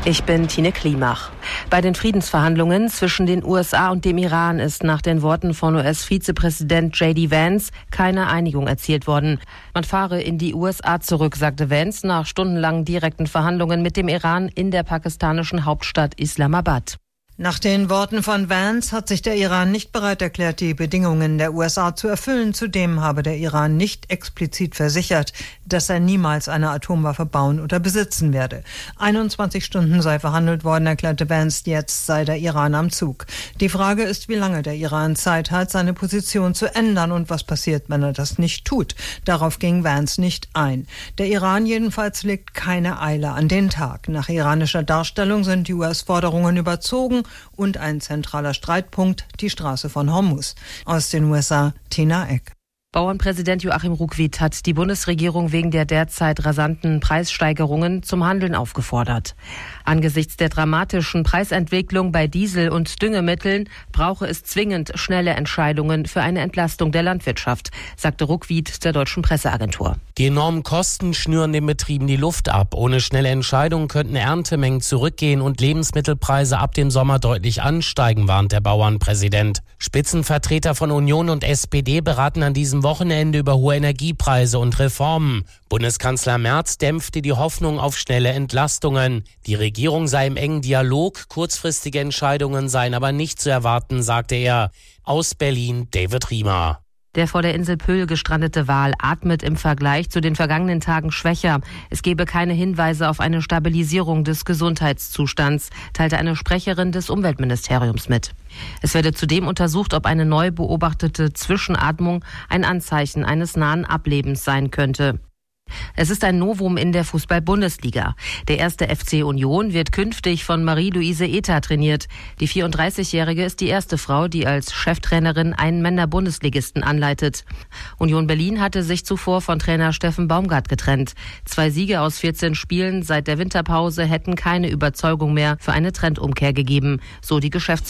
Ich bin Tine Klimach. Bei den Friedensverhandlungen zwischen den USA und dem Iran ist nach den Worten von US-Vizepräsident J.D. Vance keine Einigung erzielt worden. Man fahre in die USA zurück, sagte Vance nach stundenlangen direkten Verhandlungen mit dem Iran in der pakistanischen Hauptstadt Islamabad. Nach den Worten von Vance hat sich der Iran nicht bereit erklärt, die Bedingungen der USA zu erfüllen. Zudem habe der Iran nicht explizit versichert, dass er niemals eine Atomwaffe bauen oder besitzen werde. 21 Stunden sei verhandelt worden, erklärte Vance, jetzt sei der Iran am Zug. Die Frage ist, wie lange der Iran Zeit hat, seine Position zu ändern und was passiert, wenn er das nicht tut. Darauf ging Vance nicht ein. Der Iran jedenfalls legt keine Eile an den Tag. Nach iranischer Darstellung sind die US-Forderungen überzogen und ein zentraler Streitpunkt die Straße von Hormuz. Aus den USA, Tina Eck. Bauernpräsident Joachim Ruckwied hat die Bundesregierung wegen der derzeit rasanten Preissteigerungen zum Handeln aufgefordert. Angesichts der dramatischen Preisentwicklung bei Diesel- und Düngemitteln brauche es zwingend schnelle Entscheidungen für eine Entlastung der Landwirtschaft, sagte Ruckwied der Deutschen Presseagentur. Die enormen Kosten schnüren den Betrieben die Luft ab. Ohne schnelle Entscheidungen könnten Erntemengen zurückgehen und Lebensmittelpreise ab dem Sommer deutlich ansteigen, warnt der Bauernpräsident. Spitzenvertreter von Union und SPD beraten an diesem Wochenende über hohe Energiepreise und Reformen. Bundeskanzler Merz dämpfte die Hoffnung auf schnelle Entlastungen. Die Regierung sei im engen Dialog, kurzfristige Entscheidungen seien aber nicht zu erwarten, sagte er. Aus Berlin, David Riemer. Der vor der Insel Pöhl gestrandete Wal atmet im Vergleich zu den vergangenen Tagen schwächer. Es gebe keine Hinweise auf eine Stabilisierung des Gesundheitszustands, teilte eine Sprecherin des Umweltministeriums mit. Es werde zudem untersucht, ob eine neu beobachtete Zwischenatmung ein Anzeichen eines nahen Ablebens sein könnte. Es ist ein Novum in der Fußball-Bundesliga. Der erste FC Union wird künftig von Marie-Louise Ether trainiert. Die 34-Jährige ist die erste Frau, die als Cheftrainerin einen Männer-Bundesligisten anleitet. Union Berlin hatte sich zuvor von Trainer Steffen Baumgart getrennt. 2 Siege aus 14 Spielen seit der Winterpause hätten keine Überzeugung mehr für eine Trendumkehr gegeben, so die Geschäftsführung.